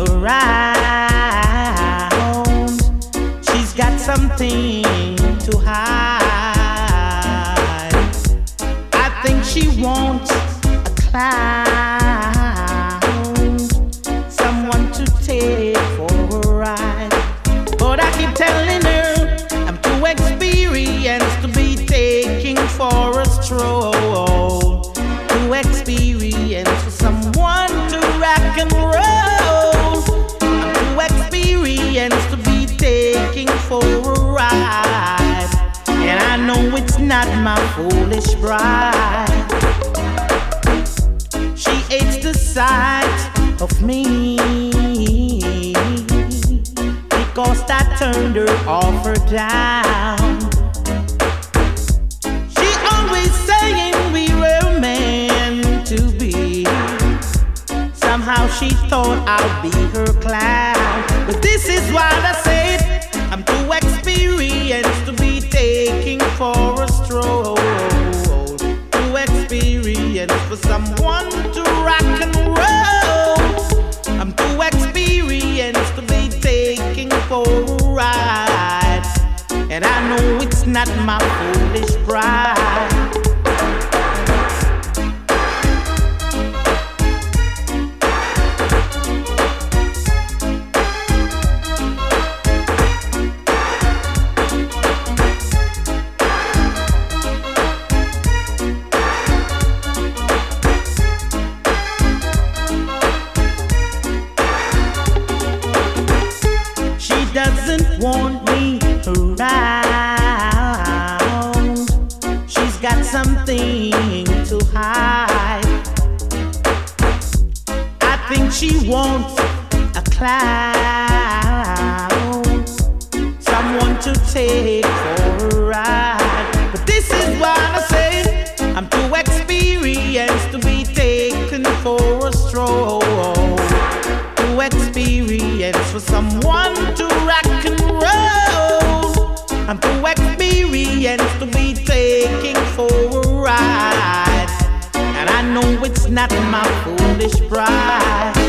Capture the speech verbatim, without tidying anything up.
around. She's got something to hide. I think she wants a clown, someone to take for a ride. But I keep telling her I'm too experienced to be taking for a stroll. Too experienced for someone to rock and roll. I'm too experienced to be taking for a ride. And I know it's not my foolish bride. She hates the sight of me because I turned her off or down. She always saying we were meant to be. Somehow she thought I'd be her clown. But this is what I said, I'm too experienced to be taking for a stroll. Too experienced for someone to rock and roll. I'm too experienced to be taking for a ride. And I know it's not my foolish pride. Doesn't want me around. She's got something to hide. I think she wants a clown, someone to take for a ride. But this is what I say, I'm too experienced to be taken for a stroll. Too experienced for someone to rock and roll. I'm too experienced to be taking for a ride. And I know it's not my foolish pride.